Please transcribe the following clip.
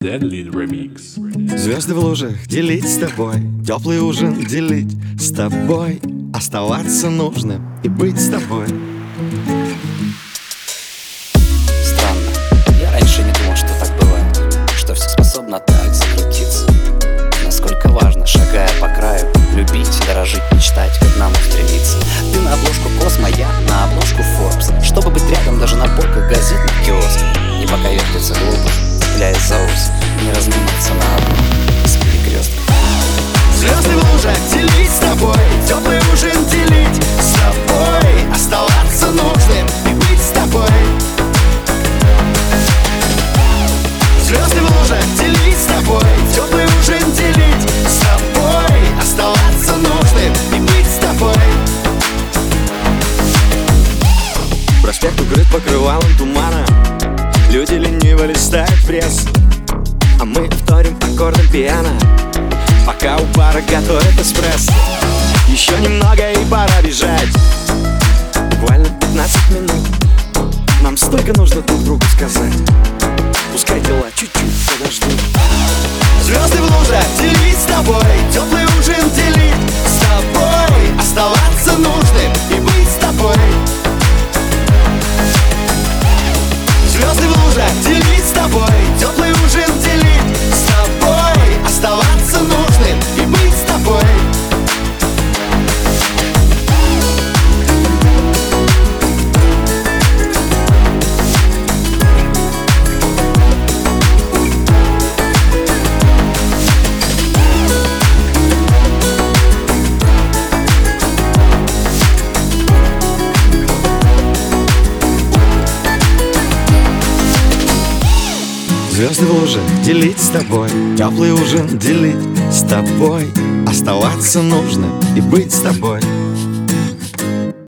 Deadly Remix. Звезды в лужах делить с тобой, теплый ужин делить с тобой, оставаться нужным и быть с тобой. Странно, я раньше не думал, что так бывает, что все способно так закрутиться. Насколько важно, шагая по краю, любить, дорожить, мечтать, к одному стремиться. Ты на обложку Космо, я на обложку Forbes, чтобы быть рядом даже на полках газетных киосков. И пока вертится глобус, цепляясь за ус, не разминуться на одном из перекрестков. Звезды в лужах делить с тобой, теплый ужин делить с тобой, оставаться нужным и быть с тобой. Звезды в лужах делить с тобой, теплый ужин делить с тобой, оставаться нужным и быть с тобой. Проспект укрыт покрывалом тумана, люди лениво листают прессу, а мы вторим аккордом пиано, пока у пара готовит эспрессо. Еще немного и пора бежать, буквально 15 минут. Нам столько нужно друг другу сказать, пускай дела чуть-чуть подождут. Звезды в лужах делить с тобой, теплый ужин делить с тобой, оставаться нужным и быть с тобой. Звезды в лужах делить с тобой, теплый ужин делить с тобой, оставаться нужным и быть с тобой. Звезды в лужах делить с тобой, теплый ужин делить с тобой, оставаться нужным и быть с тобой.